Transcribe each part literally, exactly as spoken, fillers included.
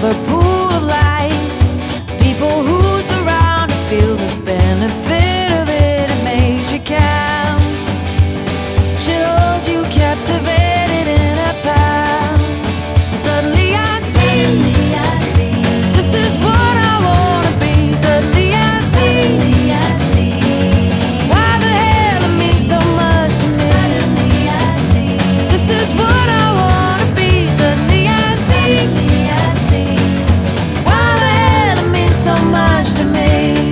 silver pool of light. People who surround her feel the benefit of it. It makes you count. She holds you captivated in her palm. Suddenly I see, Suddenly I see, this is what I wanna be. Suddenly I see, suddenly I see, why the hell it means so much to me. suddenly I see, This is what I wanna be. Suddenly I see, suddenly I see, why the hell it means so much to me.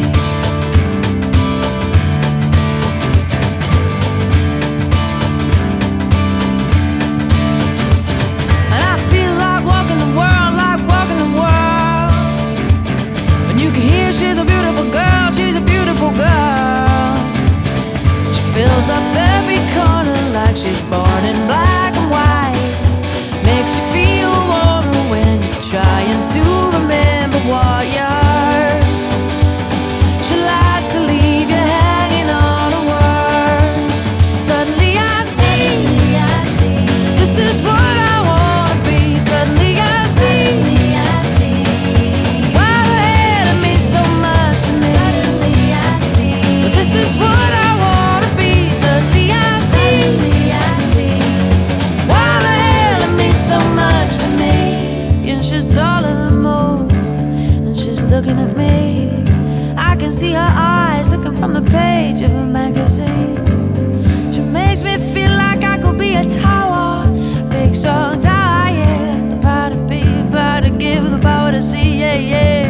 And I feel like walking the world, like walking the world. When you can hear she's a beautiful girl, she's a beautiful girl. She fills up every corner like she's born in black and white. Makes you feel warmer when you're trying to remember what you're. She likes to leave you hanging on a word. Suddenly I see, suddenly I see, this is what I wanna be. Suddenly I see, suddenly I see, why the hell it means so much to me. suddenly I see, But this is what I wanna be. Suddenly I see, suddenly I see, why the hell it means so much to me. And she's taller than most, and she's looking at me. I can see her eyes looking from the page of a magazine. She makes me feel like I could be a tower, big strong tower, yeah. The power to be, the power to give, the power to see, yeah, yeah.